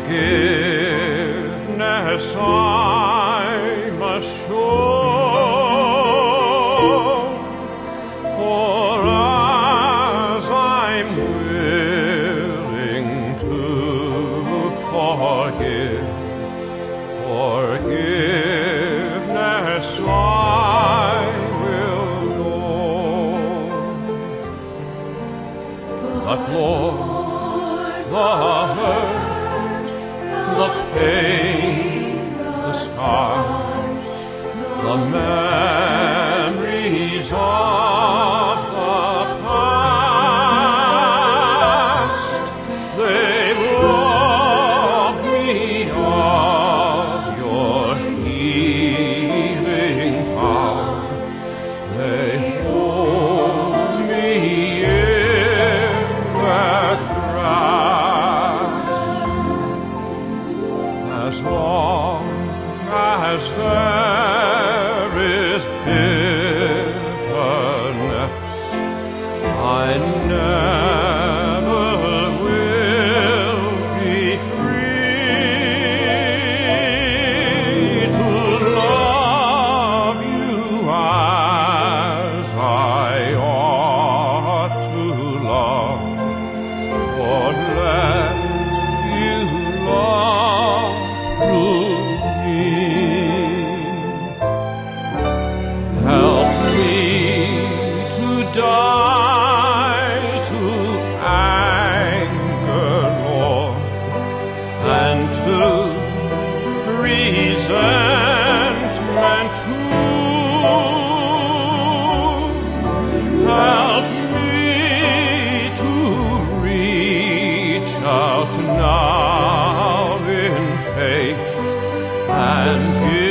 forgiveness I must show, for as I'm willing to forgive, forgiveness I will know. But Lord, the hurt, the pain, the scars, the memories of the past, they rob me of your healing power. They hold me in their grasp. As long as there is bitterness, I never will be free to love you as I ought to love, or let you love through me. Help me to die to anger, Lord, and to resentment too. Help me to reach out now in faith and give